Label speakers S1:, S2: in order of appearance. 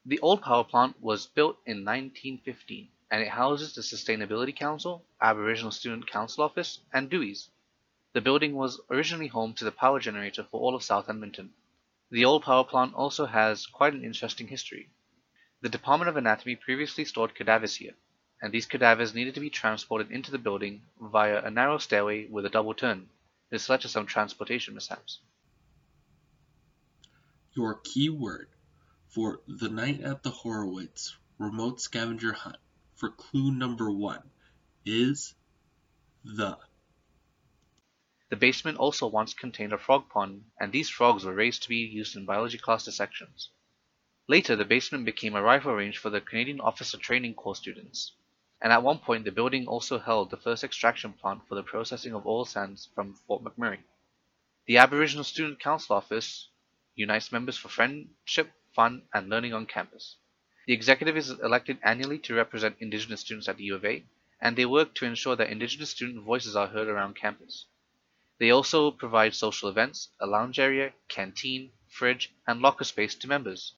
S1: The old power plant was built in 1915 and it houses the Sustainability Council, Aboriginal Student Council Office, and Dewey's. The building was originally home to the power generator for all of South Edmonton. The old power plant also has quite an interesting history. The Department of Anatomy previously stored cadavers here, and these cadavers needed to be transported into the building via a narrow stairway with a double turn. This led to some transportation mishaps.
S2: Your keyword for The Night at the Horowitz Remote Scavenger Hunt for clue number 1 is the.
S1: The basement also once contained a frog pond, and these frogs were raised to be used in biology class dissections. Later, the basement became a rifle range for the Canadian Officer Training Corps students, and at one point the building also held the first extraction plant for the processing of oil sands from Fort McMurray. The Aboriginal Student Council Office unites members for friendship, fun, and learning on campus. The executive is elected annually to represent Indigenous students at the U of A, and they work to ensure that Indigenous student voices are heard around campus. They also provide social events, a lounge area, canteen, fridge, and locker space to members.